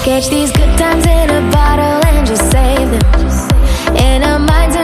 Catch these good times in a bottle and just save them in our minds.